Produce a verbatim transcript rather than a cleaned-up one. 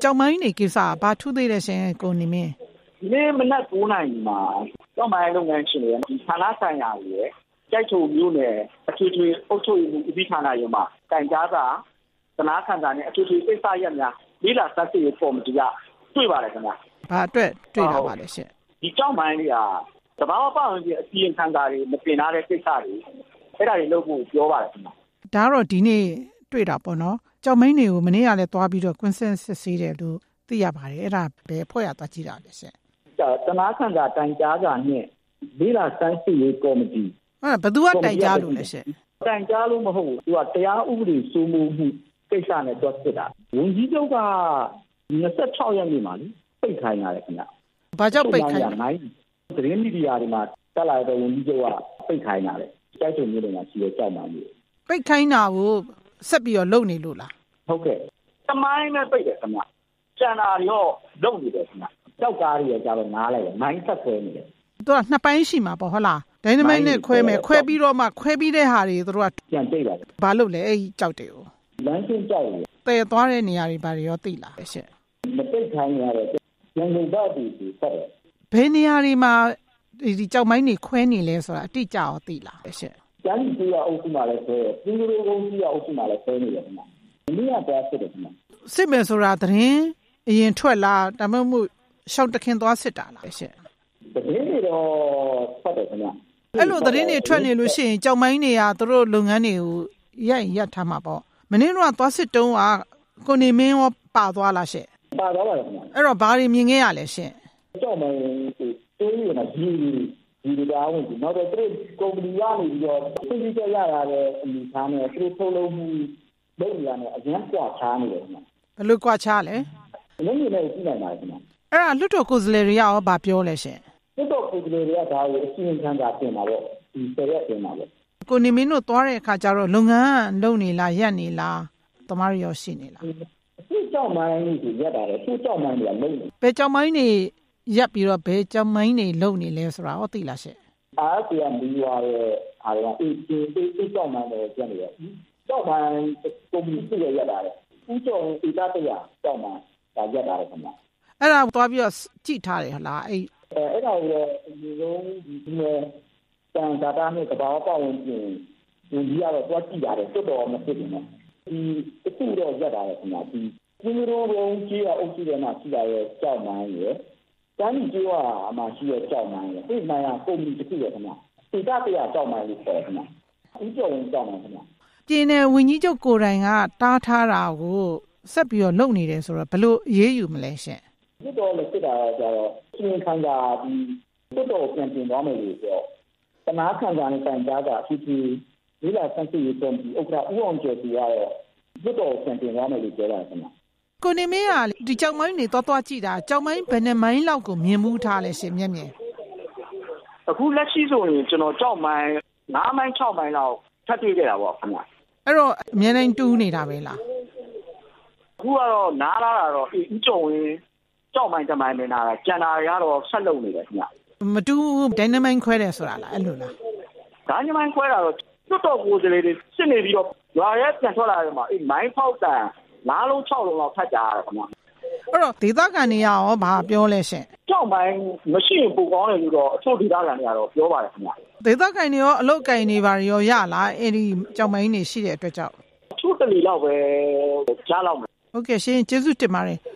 ကြောက်မိုင်းနေကိစ္စဘာထူးသေးလဲရှင်ကိုနေမင်းဒီနေ့မနက်၉နာရီမှာကြောက်မိုင်းလုပ်ငန်းရှင်တွေဒီဌာနဆိုင်ရာတွေကြိုက်ထုံမျိုးနဲ့အထွေထွေအုပ်ချုပ်မှုဦးစီးဌာနရုံးမှာတိုင်ကြားစာသနာခံစာနဲ့အထွေထွေကိစ္စရပ်များလေးလာစက်ရေးပေါ်မတူရတွေ့ပါတယ်ခင်ဗျာဘာအတွက်တွေ့တာပါလဲရှင်ဒီကြောက်မိုင်းတွေကတဘာဝပတ်ဝန်းကျင်အစီရင်ခံစာတွေမတင်ထားတဲ့ကိစ္စတွေအဲ့ဒါတွေလုပ်ဖို့ပြောပါတယ်ခင်ဗျာဒါတော့ဒီနေ့တွေ့တာပေါ့နော်ကြောက်မိုင်းတွေကိုမနေ့ကလည်းသွားပြီးတော့ကွင်းဆင်းစစ်ဆေးတယ်လို့သိရပါတယ်အဲ့ဒါပဲဖွဲ့ရသွားကြည့်တာလေရှင်သနာခံစာတိုင်ကြားစာနဲ့လေးလာစမ်းစစ်ရေးကော်မတီအဲ့ဘယ်သူကတိုင်ကြားလို့လဲရှင်တိုင်ကြားလို့မဟုတ်ဘူးသူကတရားဥပဒေစိုးမိုးမှုကိစ္စနဲ့တွက်စစ်တာဝန်ကြီးချုပ်က၂၆ရက်နေ့မှာပိတ်ခိုင်းရတယ်ခင်ဗျဘာကြောင့်ပိတ်ခိုင်းလဲသတင်းမီဒီယာတွေမှာတက်လာတဲ့ဝန်ကြီးချုပ်ကပိတ်ခိုင်းရတယ်တိုက်ချုံမျိုးတွေကရှိရကြောက်မှမျိုးပိတ်ခိုင်းတာကိုဆက်ပြီးတော့လုပ်နေလို့လားဟုတ်ကဲ့တမိုင်းနဲ့ပိတ်တယ်ခင်ဗျကျန်တာတွေရောလုပ်နေတယ်ခင်ဗျကြောက်ကားတွေကြတော့နားလိုက်တယ်မိုင်းဆက်ခွဲနေတယ်သူကနှစ်ပိုင်းရှိမှာပေါ့ဟုတ်လားဒိုင်နမိုက်နဲ့ခွဲမယ်ခွဲပြီးတော့မှခွဲပြီးတဲ့ဟာတွေသူတို့ကပြန်တိတ်ပါတယ်ဘာလို့လဲအဲ့ကြောက်တယ်ကိုလမ်းချင်းကြောက်တယ်တည်သွားတဲ့နေရာတွေဘာတွေရောသိလားရှင့်မပိတ်ခိုင်းရတဲ့ရန်ကုန်သားတွေဆက်တယ်ဘယ်နေရာတွေမှာဒီကြောက်မိုင်းတွေခွဲနေလဲဆိုတာအတိအကျရောသိလားရှင့်ကျန်းကြီးရအုပ်စုမှာလည်းခွဲတယ်ပြည်သူတွေကုန်ကြီးရအုပ်စုမှာလည်းခွဲနေတယ်ခင်ဗျမင်းကသွားစစ်တယ်ခင်ဗျစစ်မယ်ဆိုတာသတင်းအရင်ထွက်လာဒါမှမဟုတ်ရှောက်တခင်သွားစစ်တာလားရှင့်သတင်းတွေတော့ဖတ်တယ်ခင်ဗျအဲ့လိုသတင်းတွေထွက်နေလို့ရှိရင်ကြောက်မိုင်းတွေကသူတို့လုပ်ငန်းတွေကိုရိုက်ရက်ထားမှာပေါ့မင်းတို့ကသွားစစ်တုံးကကိုနေမင်းရောပါသွားလားရှင့်ပါသွားပါတယ်ခင်ဗျအဲ့တော့ဘာတွေမြင်ခဲ့ရလဲရှင့်ကြောက်မိုင်းကိုတိုးရနေကြီးဒီလိုသားဝင်ဒီတော့သူကုမ္ပဏီကနေပြီးတော့သိသိကြရတာလည်းအမိသားနဲ့သူထုတ်လုပ်မှုလုပ်ရတဲ့အရင်ကွာချားနေတယ်ခင်ဗျဘယ်လိုကွာချားလဲလုံးနေလည်းကြည့်နိုင်ပါတယ်ခင်ဗျအဲ့ဒါလွတ်တော်ကိုယ်စားလှယ်တွေရောဘာပြောလဲရှင်လွတ်တော်ကိုယ်စားလှယ်တွေကဒါကိုအစီရင်ခံစာတင်ပါတော့ဒီဆယ်ရက်တင်ပါတော့ကိုနေမင်းတို့သွားတဲ့အခါကျတော့လုပ်ငန်းလုပ်နေလားရက်နေလားတမားရောရှိနေလားသူ့ကြောက်မိုင်းတွေရက်တာလေသူ့ကြောက်မိုင်းတွေကလုံးနေဘယ်ကြောက်မိုင်းတွေရက်ပြီးတော့ဘယ်ကြောက်မိုင်းတွေလုံးနေလဲဆိုတာဟောသိလားရှင်အားစီအမီဝါရဲ့အားရအေးအေးအေးကြောက်မိုင်းတွေကျန်နေတယ်ကြောက်မိုင်းကုမ္ပဏီစုရရက်တာလေဦးကျော်အေးသားတရားကြောက်မိုင်းဒါရက်တာလေခင်ဗျအဲ့ဒါသွားပြီးတော့ကြည့်ထားတယ်ဟလားအဲ့အဲ့ဒါကိုဒီလုံးဒီမဲ့တန်တာတာနဲ့ကဘာပေါဝင်ပြင်ဒီကြီးကတော့သွားကြည့်ရတယ်တွတ်တော်မဖြစ်ဘူးနော်ဒီအစ်တော့ရက်တာလေခင်ဗျဒီဒီလိုလုံးကြီးအုပ်စုထဲမှာရှိတာရဲ့ကြောက်မိုင်းရဲ့တန်းကြီးကျွားအမှရှိရဲ့ကြောက်မိုင်းရဲ့ဒီမှန်ရကုမ္ပဏီတစ်ခုရဲ့ခင်ဗျဒီတတရားကြောက်မိုင်းလို့ခေါ်ခင်ဗျဦးကျော်ဝင်ကြောက်မိုင်းခင်ဗျပြည်နယ်ဝန်ကြီးချုပ်ကိုယ်တိုင်ကတားထားတာကိုဆက်ပြီးတော့လုပ်နေတယ်ဆိုတော့ဘယ်လိုအေးအေးယူမလဲရှင်ဒီတော့လည်းစစ်တာကြတော့အင်းခံတာဒီစစ်တော်ပြန်ပြင်သွားမယ်လို့ပြောတနာခံစာနဲ့တိုင်ကြားတာအဖြစ်ဒီဒီလာဆန်းစစ်ရေးတော်ဒီဥက္ကဋ္ဌဦးအောင်ကျော်သူကတော့စစ်တော်ပြန်ပြင်သွားမယ်လို့ပြောတာခင်ဗျကိုနေမင်းကဒီကြောက်မိုင်းတွေတွားတွားကြည့်တာကြောက်မိုင်းဘယ်နှမိုင်းလောက်ကိုမြင်မှုထားလဲရှင်မျက်မြင်အခုလက်ရှိဆိုရင်ကျွန်တော်ကြောက်မိုင်း၅မိုင်း၆မိုင်းလောက်ထပ်တွေ့ခဲ့တာပေါ့ခင်ဗျအဲ့တော့အများတိုင်းတူးနေတာပဲလားအခုကတော့နားလာတာတော့အီးကြုံဝင်ကြောက်မိုင်းတမိုင်းနေနာတာကျန်တာတွေကတော့ဆက်လုပ်နေတယ်ခင်ဗျမတူဒိုင်နမိုင်းခွဲတယ်ဆိုတာလားအဲ့လိုလားဒိုင်နမိုင်းခွဲတာတော့တွတ်တော်ကိုယ်စလေးတွေစစ်နေပြီးတော့ရွာရဲပြန်ထွက်လာတယ်မှာအေးမိုင်းဖောက်တန်လားလုံး၆လုံးလောက်ဖတ်ကြရတယ်ခင်ဗျအဲ့တော့ဒေသခံတွေရောဘာပြောလဲရှင်ကြောက်မိုင်းမရှိရင်ပိုကောင်းတယ်လို့တော့အချို့ဒေသခံတွေကတော့ပြောပါတယ်ခင်ဗျဒေသခံတွေရောအလုတ်ကင်တွေပါရောရလားအဲ့ဒီကြောက်မိုင်းတွေရှိတဲ့အတွက်ကြောင့်အချို့တလီလောက်ပဲကြားလောက်မယ်ဟုတ်ကဲ့ရှင်ကျေးဇူးတင်ပါတယ်